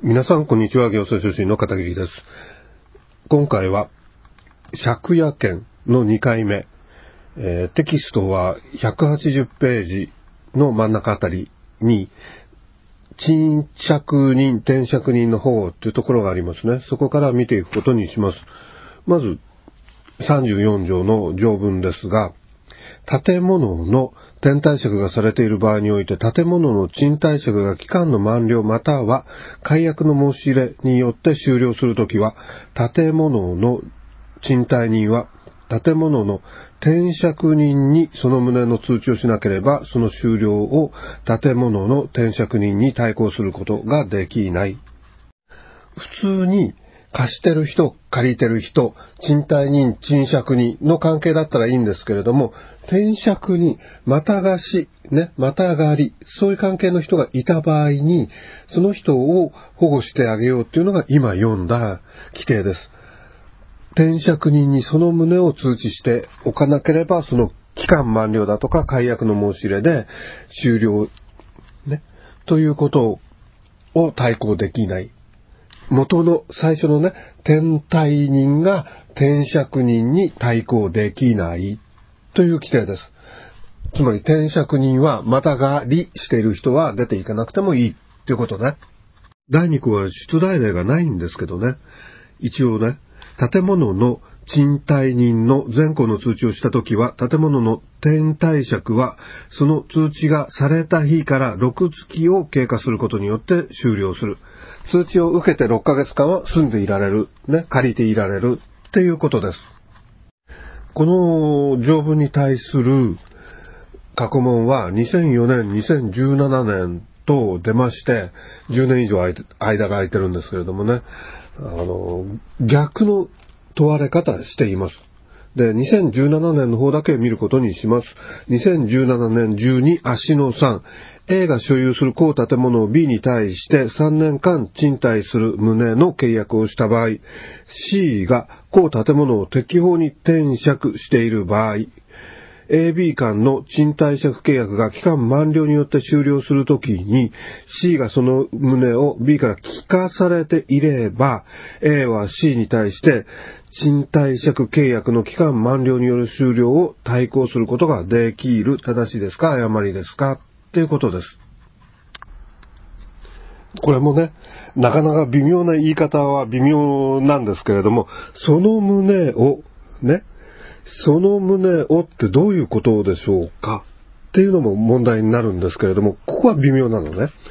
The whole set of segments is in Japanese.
皆さんこんにちは。行政書士の片桐です。今回は借家権の2回目、テキストは180ページの真ん中あたりに賃借人、転借人の方というところがありますね。そこから見ていくことにします。まず34条の条文ですが、建物の転貸借がされている場合において、建物の賃貸借が期間の満了または解約の申し入れによって終了するときは、建物の賃貸人は建物の転借人にその旨の通知をしなければ、その終了を建物の転借人に対抗することができない。普通に貸してる人、借りてる人、賃貸人、賃借人の関係だったらいいんですけれども、転借人、また貸し、また借り、そういう関係の人がいた場合に、その人を保護してあげようっていうのが今読んだ規定です。転借人にその旨を通知しておかなければ、その期間満了だとか解約の申し入れで終了、ということを対抗できない。元の最初の転貸人が転借人に対抗できないという規定です。つまり転借人はまた借りしている人は出ていかなくてもいいということね。第2項は出題例がないんですけどね。一応建物の賃貸人の前項の通知をしたときは、建物の転貸借はその通知がされた日から6月を経過することによって終了する。通知を受けて6ヶ月間は住んでいられる、借りていられるっていうことです。この条文に対する過去問は2004年、2017年と出まして、10年以上間が空いてるんですけれどもね、逆の問われ方しています。で、2017年の方だけ見ることにします。2017年12足の3、A が所有する公建物を B に対して3年間賃貸する旨の契約をした場合、C が公建物を適法に転借している場合、AB 間の賃貸借契約が期間満了によって終了するときに C がその旨を B から聞かされていれば A は C に対して賃貸借契約の期間満了による終了を対抗することができる。正しいですか誤りですかっていうことです。これもなかなか微妙な言い方は微妙なんですけれども、その旨をその旨をってどういうことでしょうかっていうのも問題になるんですけれども、ここは微妙なのね。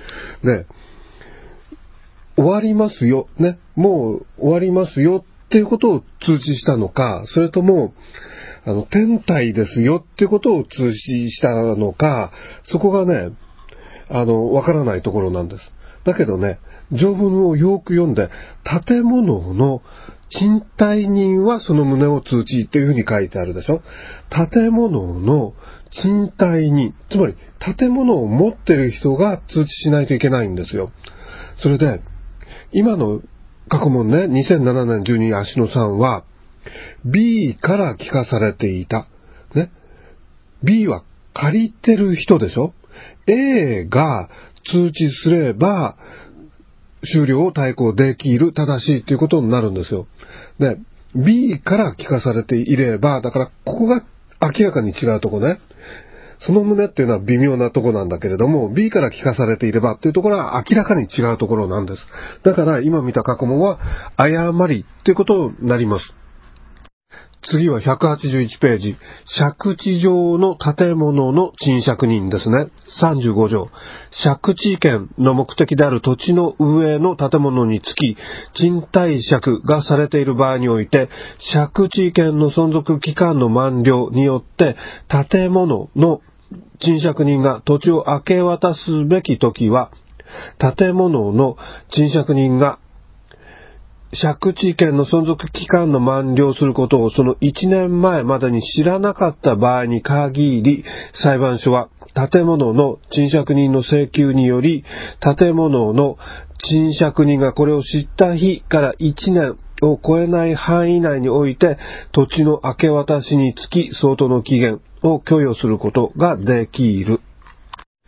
終わりますよ。もう終わりますよっていうことを通知したのか、それとも、転貸ですよっていうことを通知したのか、そこがわからないところなんです。だけど条文をよく読んで、建物の賃貸人はその旨を通知っていうふうに書いてあるでしょ。建物の賃貸人、つまり建物を持ってる人が通知しないといけないんですよ。それで、今の過去問2007年12足の3は B から聞かされていた。B は借りてる人でしょ。A が通知すれば終了を対抗できる、正しいということになるんですよ。で、B から聞かされていれば、だからここが明らかに違うとこね。その旨っていうのは微妙なとこなんだけれども、B から聞かされていればっていうところは明らかに違うところなんです。だから今見た過去問は誤りっていうことになります。次は181ページ。借地上の建物の賃借人ですね。35条。借地権の目的である土地の上の建物につき、賃貸借がされている場合において、借地権の存続期間の満了によって、建物の賃借人が土地を明け渡すべきときは、建物の賃借人が借地権の存続期間の満了することをその1年前までに知らなかった場合に限り、裁判所は建物の賃借人の請求により、建物の賃借人がこれを知った日から1年を超えない範囲内において、土地の明け渡しにつき相当の期限を許容することができる。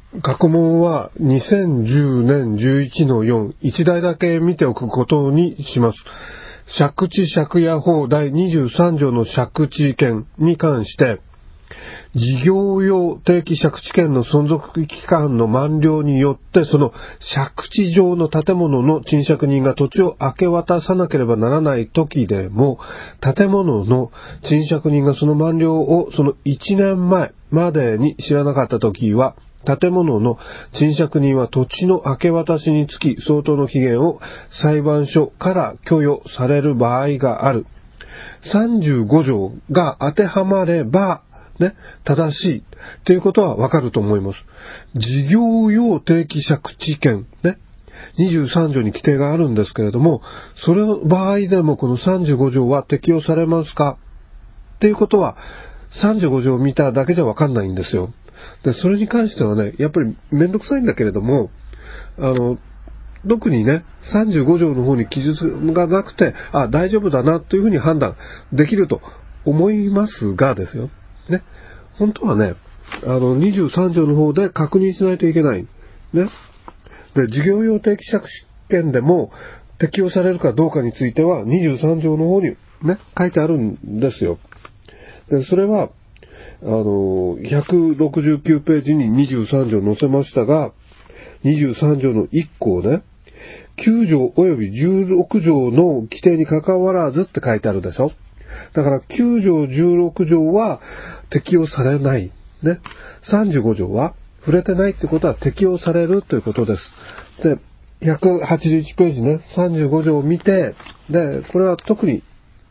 過去問は2010年11の4、1題だけ見ておくことにします。借地借家法第23条の借地権に関して、事業用定期借地権の存続期間の満了によって、その借地上の建物の賃借人が土地を明け渡さなければならない時でも、建物の賃借人がその満了をその1年前までに知らなかった時は、建物の賃借人は土地の明け渡しにつき相当の期限を裁判所から許容される場合がある。35条が当てはまれば、ね、正しいということはわかると思います。事業用定期借地権、ね、23条に規定があるんですけれども、それの場合でもこの35条は適用されますかっていうことは、35条を見ただけじゃわかんないんですよ。で、それに関してはね、やっぱりめんどくさいんだけれども、特にね、35条の方に記述がなくて、大丈夫だなというふうに判断できると思いますがですよ。ね。本当はね、23条の方で確認しないといけない。ね。で、事業用定期借地権でも適用されるかどうかについては、23条の方にね、書いてあるんですよ。で、それは、169ページに23条載せましたが、23条の1項ね、9条及び16条の規定に関わらずって書いてあるでしょ。だから9条16条は適用されない。ね。35条は触れてないってことは適用されるということです。で、181ページね、35条を見て、で、これは特に、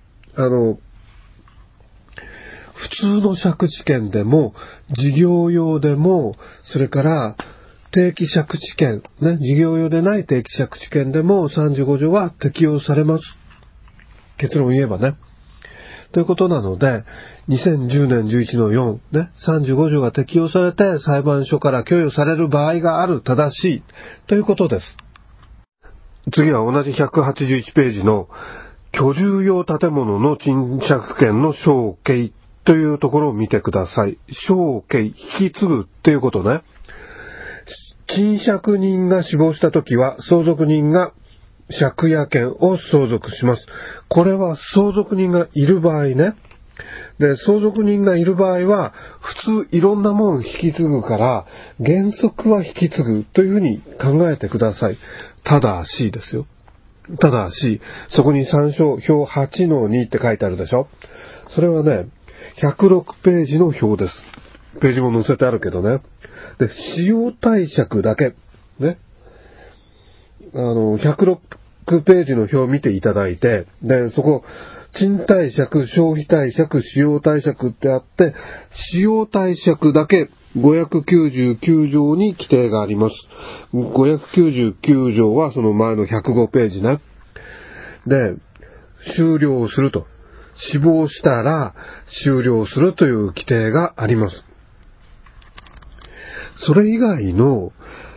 普通の借地権でも、事業用でも、それから定期借地権、ね、事業用でない定期借地権でも35条は適用されます。結論を言えばね。ということなので、2010年11の4、ね、35条が適用されて裁判所から許容される場合がある、正しい、ということです。次は同じ181ページの居住用建物の賃借権の承継というところを見てください。承継、引き継ぐっていうことね。賃借人が死亡したときは相続人が借家権を相続します。これは相続人がいる場合ね。で、相続人がいる場合は普通いろんなもん引き継ぐから原則は引き継ぐというふうに考えてください。ただしですよ。ただし、そこに参照表8の2って書いてあるでしょ。それはね、106ページの表です。ページも載せてあるけどね。で、使用貸借だけ。ね。106ページの表を見ていただいて、で、そこ、賃貸借、消費貸借、使用貸借ってあって、使用貸借だけ599条に規定があります。599条はその前の105ページね。で、終了すると。死亡したら終了するという規定があります。それ以外の、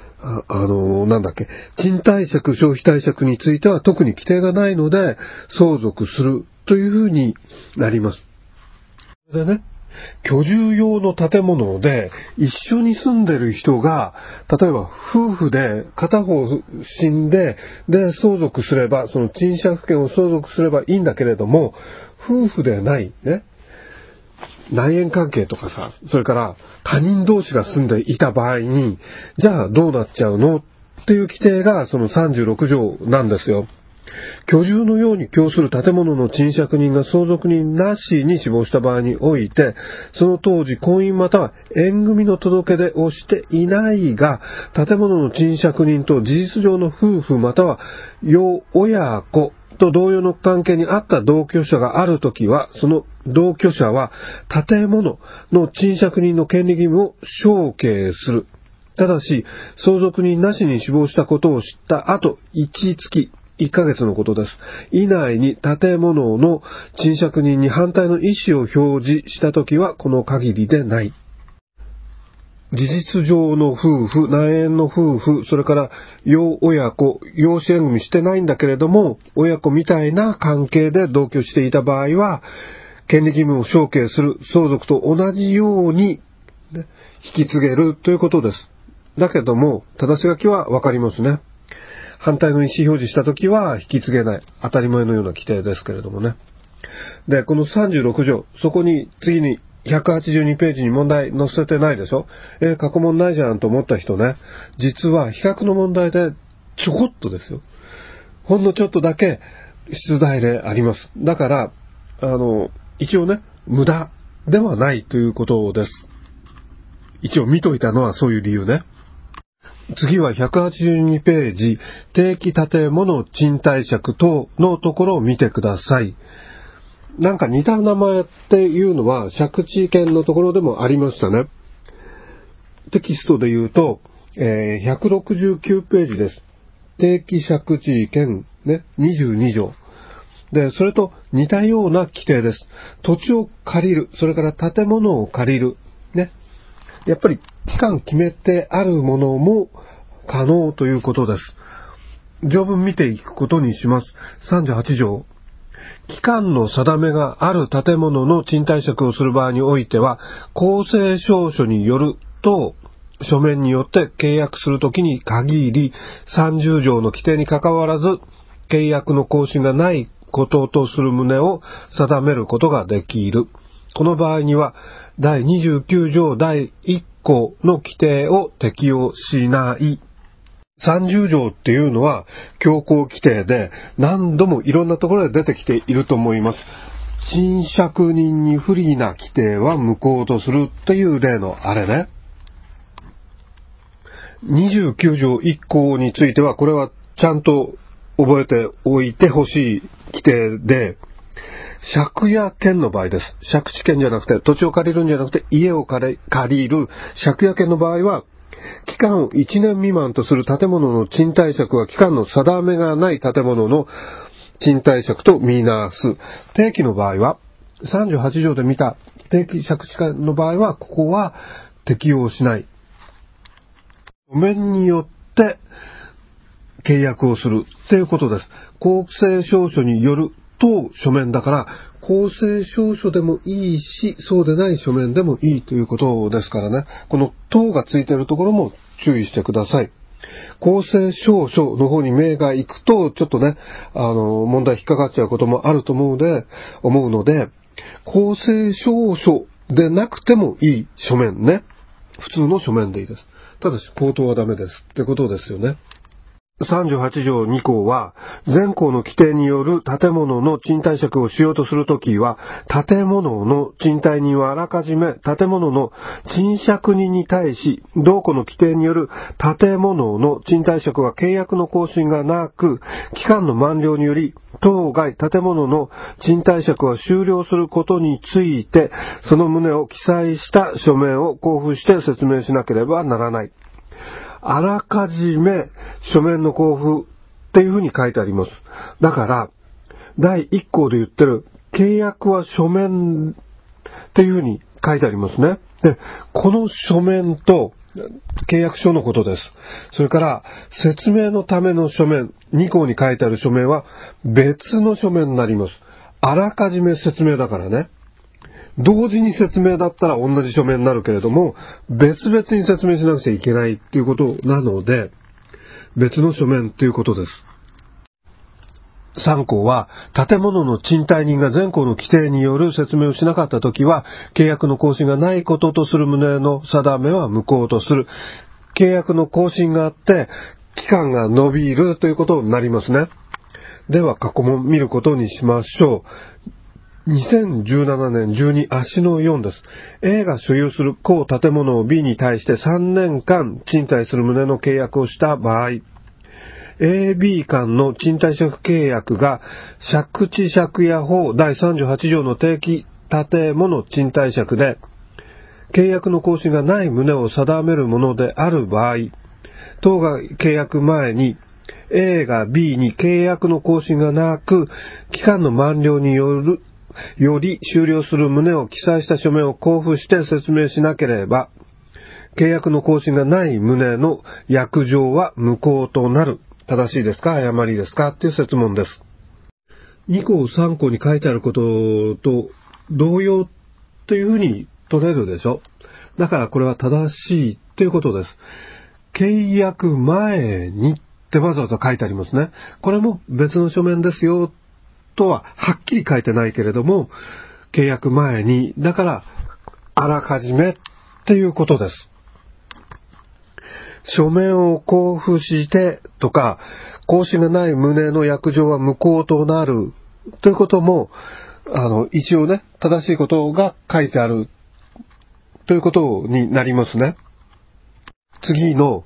賃貸借、消費貸借については特に規定がないので、相続するというふうになります。でね、居住用の建物で一緒に住んでる人が、例えば夫婦で片方死んで、で、相続すれば、その賃借権を相続すればいいんだけれども、夫婦でないね、内縁関係とかさ、それから他人同士が住んでいた場合に、じゃあどうなっちゃうのっていう規定がその36条なんですよ。居住のように供する建物の賃借人が相続人なしに死亡した場合において、その当時婚姻または縁組の届け出をしていないが、建物の賃借人と事実上の夫婦または養親子と同様の関係にあった同居者があるときは、その同居者は建物の賃借人の権利義務を承継する。ただし、相続人なしに死亡したことを知った後、1ヶ月のことです。以内に建物の賃借人に反対の意思を表示したときはこの限りでない。事実上の夫婦、内縁の夫婦、それから養親子、養子縁組してないんだけれども、親子みたいな関係で同居していた場合は、権利義務を承継する相続と同じように、引き継げるということです。 だけども、正し書きはわかりますね。反対の意思表示したときは引き継げない。当たり前のような規定ですけれどもね。で、この36条、そこに次に182ページに問題載せてないでしょ。過去問ないじゃんと思った人ね、実は比較の問題でちょこっとですよ。ほんのちょっとだけ出題例あります。だから、一応ね、無駄ではないということです。一応見といたのはそういう理由ね。次は182ページ、定期建物賃貸借等のところを見てください。なんか似た名前っていうのは借地権のところでもありましたね。テキストで言うと、169ページです。定期借地権ね、22条。で、それと似たような規定です。土地を借りる、それから建物を借りる。ね。やっぱり期間決めてあるものも可能ということです。条文見ていくことにします。38条。期間の定めがある建物の賃貸借をする場合においては、公正証書によると書面によって契約するときに限り、30条の規定にかかわらず、契約の更新がないこととする旨を定めることができる。この場合には、第29条第1項の規定を適用しない。30条っていうのは強行規定で何度もいろんなところで出てきていると思います。賃借人に不利な規定は無効とするっていう例のあれね。29条1項についてはこれはちゃんと覚えておいてほしい規定で、借家権の場合です。借地権じゃなくて土地を借りるんじゃなくて家を借りる借家権の場合は、期間を1年未満とする建物の賃貸借は期間の定めがない建物の賃貸借とみなす。定期の場合は、38条で見た定期借地権の場合は、ここは適用しない。書面によって契約をするということです。公正証書によると書面だから、公正証書でもいいし、そうでない書面でもいいということですからね。この等がついているところも注意してください。公正証書の方に目が行くと、ちょっとね、問題引っかかっちゃうこともあると思うので、公正証書でなくてもいい書面ね。普通の書面でいいです。ただし、口頭はダメですってことですよね。38条2項は、前項の規定による建物の賃貸借をしようとするときは、建物の賃貸人はあらかじめ建物の賃借人に対し、同項の規定による建物の賃貸借は契約の更新がなく、期間の満了により、当該建物の賃貸借は終了することについて、その旨を記載した書面を交付して説明しなければならない。あらかじめ書面の交付っていうふうに書いてあります。だから、第1項で言ってる契約は書面っていうふうに書いてありますね。で、この書面と契約書のことです。それから説明のための書面、2項に書いてある書面は別の書面になります。あらかじめ説明だからね。同時に説明だったら同じ書面になるけれども、別々に説明しなくちゃいけないっていうことなので、別の書面っていうことです。3項は、建物の賃貸人が前項の規定による説明をしなかったときは、契約の更新がないこととする旨の定めは無効とする。契約の更新があって、期間が延びるということになりますね。では、過去問見ることにしましょう。2017年12足の4です。A が所有する公建物を B に対して3年間賃貸する旨の契約をした場合、A、B 間の賃貸借契約が借地借家法第38条の定期建物賃貸借で、契約の更新がない旨を定めるものである場合、当が契約前にA が B に契約の更新がなく、期間の満了により終了する旨を記載した書面を交付して説明しなければ、契約の更新がない旨の約定は無効となる。正しいですか？誤りですか？っていう設問です。2項3項に書いてあることと同様というふうに取れるでしょ。だからこれは正しいということです。 契約前にってわざわざ書いてありますね。これも別の書面ですよとははっきり書いてないけれども、契約前に、だからあらかじめっていうことです。書面を交付してとか、更新がない旨の約定は無効となるということも、一応ね、正しいことが書いてあるということになりますね。次の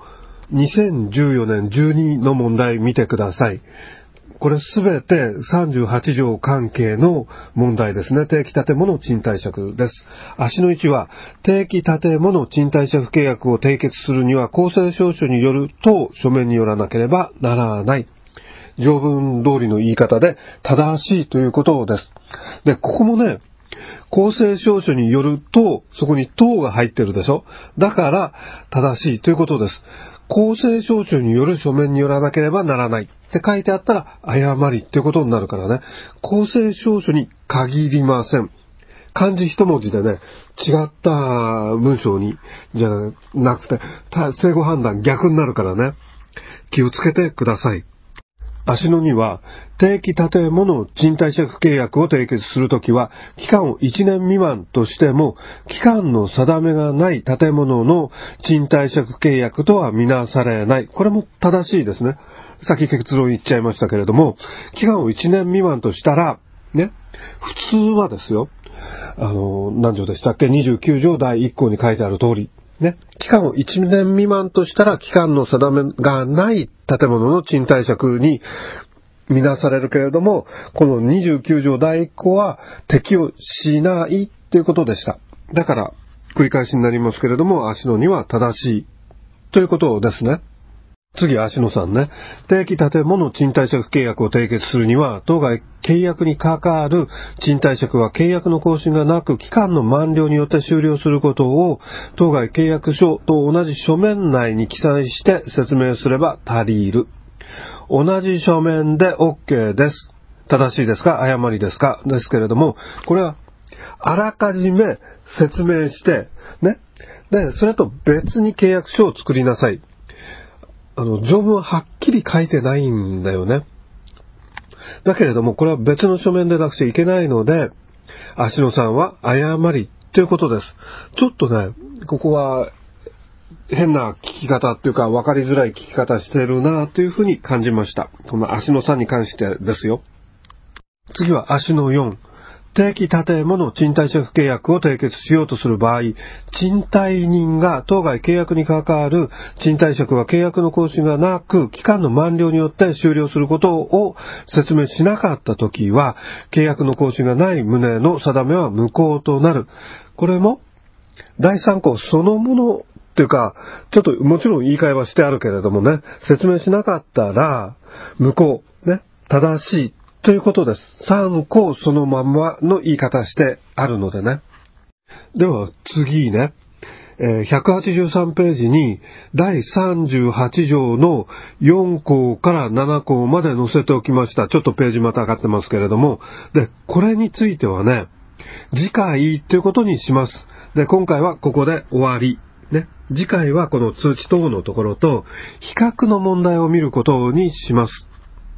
2014年12の問題見てください。これすべて38条関係の問題ですね。定期建物賃貸借です。足の1は、定期建物賃貸借契約を締結するには公正証書によると書面によらなければならない。条文通りの言い方で正しいということです。で、ここもね、公正証書によると、そこにとが入ってるでしょ。だから正しいということです。公正証書による書面によらなければならないって書いてあったら誤りっていうことになるからね。公正証書に限りません。漢字一文字でね、違った文章にじゃなくて、正誤判断逆になるからね。気をつけてください。足の2は、定期建物賃貸借契約を締結するときは、期間を1年未満としても、期間の定めがない建物の賃貸借契約とはみなされない。これも正しいですね。さっき結論言っちゃいましたけれども、期間を1年未満としたら、ね、普通はですよ、何条でしたっけ ?29 条第1項に書いてある通り、ね、期間を1年未満としたら期間の定めがない建物の賃貸借に見なされるけれども、この29条第1項は適用しないということでした。だから繰り返しになりますけれども、足の2は正しいということですね。次、足野さんね。定期建物賃貸借契約を締結するには、当該契約に関わる賃貸借は契約の更新がなく、期間の満了によって終了することを、当該契約書と同じ書面内に記載して説明すれば足りる。同じ書面で OK です。正しいですか？誤りですか？ですけれども、これは、あらかじめ説明して、ね。で、それと別に契約書を作りなさい。条文ははっきり書いてないんだよね。だけれども、これは別の書面でなくちゃいけないので、足野さんは誤りということです。ちょっとね、ここは変な聞き方っていうか分かりづらい聞き方してるなというふうに感じました。この足野さんに関してですよ。次は足野4。定期建物賃貸借契約を締結しようとする場合、賃貸人が当該契約に関わる賃貸借は契約の更新がなく、期間の満了によって終了することを説明しなかったときは、契約の更新がない旨の定めは無効となる。これも、第3項そのものっていうか、ちょっともちろん言い換えはしてあるけれどもね、説明しなかったら、無効、ね、正しい。ということです。3項そのままの言い方してあるのでね。では次ね、183ページに第38条の4項から7項まで載せておきました。ちょっとページまた上がってますけれども。で、これについてはね、次回ということにします。で、今回はここで終わり。ね。次回はこの通知等のところと比較の問題を見ることにします。